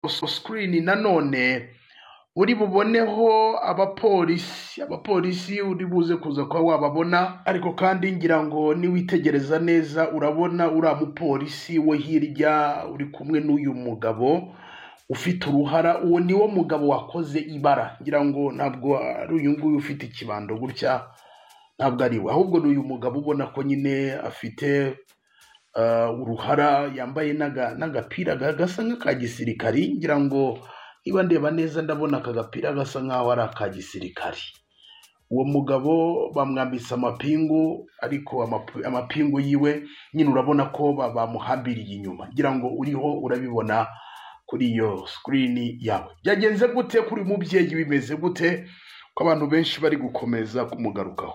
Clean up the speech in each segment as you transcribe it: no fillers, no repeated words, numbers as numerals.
screen nanone uri buboneho abapolisi uri buze kuza kwa wababona, ariko kandi ngira ngo niwitegereza neza urabona uri umupolisi wo hirya uri kumwe n'uyu mugabo ufite uruhara. Uwo niwo mugabo wakoze ibara, ngira ngo ntabwo ari uyu nguyu ufite ikibando gutya, ntabwo ari we, ahubwo n'uyu mugabo ubona ko nyine afite uruhara, yambaye n'agapira gasa nk'aka gisirikari. Ngira ngo niba ndeba neza ndabona aka gapira gasa nk'aho ari aka gisirikari. Uwo mugabo bamwambitse amapingu, ariko amapingu yiwe nyine urabona ko bamuhambiriye inyuma. Ngira ngo uriho urabibona kuri iyo screen yawe. Byagenze gute kuri mubyeyi, bimeze gute ko abantu benshi bari gukomeza kumugarukaho?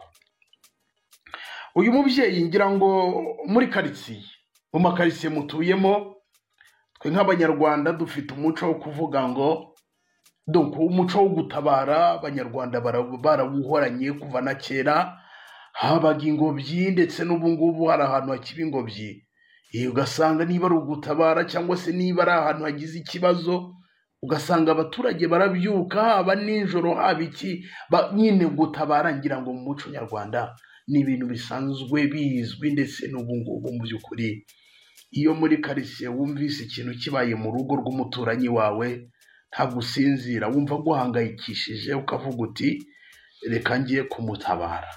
Uyu mubyeyi ngira ngo muri karitsiye, mu makaritsiye mutuyemo, twe nk'abanyarwanda dufite umuco wo kuvuga ngo umuco wo gutabara. Abanyarwanda barawuhoranye kuva na kera, habaga ingobyi, ndetse n'ubu ngubu hari ahantu hakiba ingobyi. Ugasanga niba ari ugutabara cyangwa se niba ari ahantu hagize ikibazo, ugasanga abaturage barabyuka, haba nijoro haba iki, nyine gutabara. Ngira ngo mu muco nyarwanda ni ibintu bisanzwe bizwi, ndetse n'ubu ngubu mu by'ukuri iyo muri karitsiye wumvise ikintu kibaye mu rugo rw'umuturanyi wawe, ntabwo usinzira, wumva guhangayikishije, ukavuga uti reka ngiye kumutabara.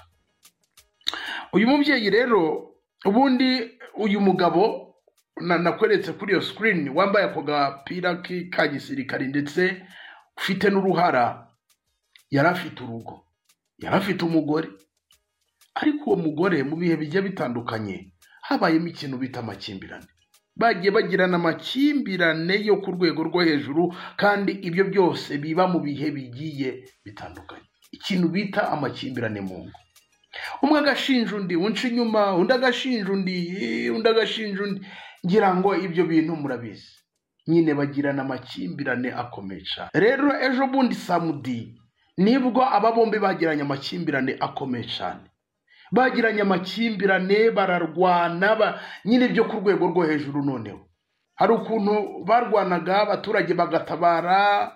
Uyu mubyeyi rero, ubundi uyu mugabo nakweretse kuri iyo screen wambaye ako gapira ka gisirikari ndetse ufite n'uruhara, yari afite urugo, yari afite umugore. Ariko uwo mugore mu bihe bijya bitandukanye habayemo ikintu bita amakimbirane. Bagiye bagirana amakimbirane yo ku rwego rwo hejuru, kandi ibyo byose biba mu bihe bigiye bitandukanye. Ikintu bita amakimbirane mu ngo, umwe agashinja undi, unca inyuma, undi agashinja undi, undi agashinja undi. Ngira ngo ibyo bintu murabizi, nyine bagirana amakimbirane akomeye cyane. Rero ejo bundi samedi nibwo aba bombi bagiranye amakimbirane akomeye cyane. Bagiranye amakimbirane, bararwana, nyine byo ku rwego rwo hejuru. Noneho hari ukuntu barwanaga, abaturage bagatabara,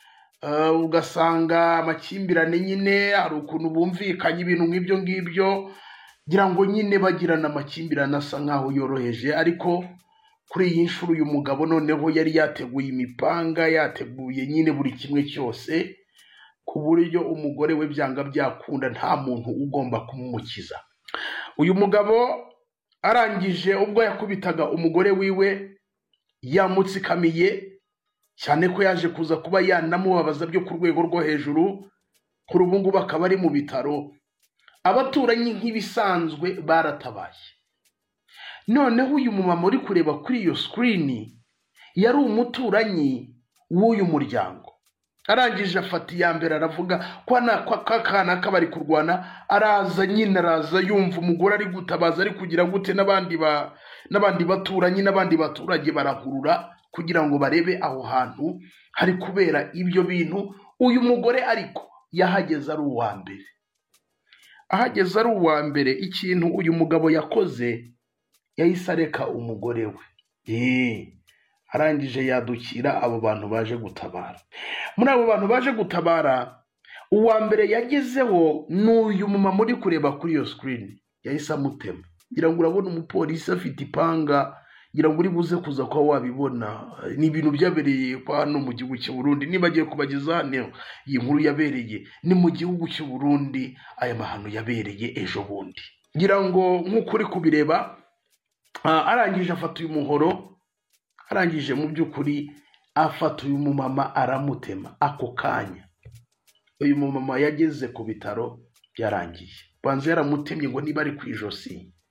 ugasanga amakimbirane nyine hari ukuntu bumvikanye ibintu nk'ibyo ngibyo. Ngira ngo nyine bagirana amakimbirane asa nk'aho yoroheje, ariko kuri iyi nshuro uyu mugabo noneho yari yateguye imipanga, yateguye nyine buri kimwe cyose, ku buryo umugore we byanga byakunda nta muntu ugomba kumumukiza. Uyu mugabo arangije, ubwo yakubitaga umugore wiwe yamutsikamiye cyane ko yaje kuza kuba yanamubabaza byo ku rwego rwo hejuru, kuri ubu ngubu akaba ari mu bitaro. Abaturanyi nk'ibisanzwe baratabaye. Noneho uyu mumama uri kureba kuri iyo screen yari umuturanyi w'uyu muryango. Arangije afata iya mbere, aravuga ko akana kabari kurwana, araza nyine, araza yumva umugore ari gutabaza, ari kugira gute, n'abandi baturanyi n'abandi baturage barahurura kugira ngo barebe aho hantu hari kubera ibyo bintu. Uyu mugore ariko yahageze ari uwa mbere. Ahageze ari uwa mbere, ikintu uyu mugabo yakoze, yahise areka umugore we. Arangije yadukira abo bantu baje gutabara. Muri abo bantu baje gutabara, uwa mbere yagezeho n'uyu mumama uri kureba kuri iyo screen, yahise amutema. Ngira ngo urabona umupolisi afite ipanga, ngira ngo uri buze kuza kwa wabibona. Ni ibintu byabereye hano mu gihugu cy'u Burundi. Niba agiye kubageza hano, iyi nkuru yabereye ni mu gihugu cy'u Burundi, aya mahano yabereye ejo bundi. Ngira ngo nk'uko uri kubireba, arangije afata uyu muhoro, arangije mu by'ukuri afata uyu mumama aramutema. Ako kanya uyu mumama yageze ku bitaro byarangiye. Banze yaramutemye ngo niba ari ku ijosi,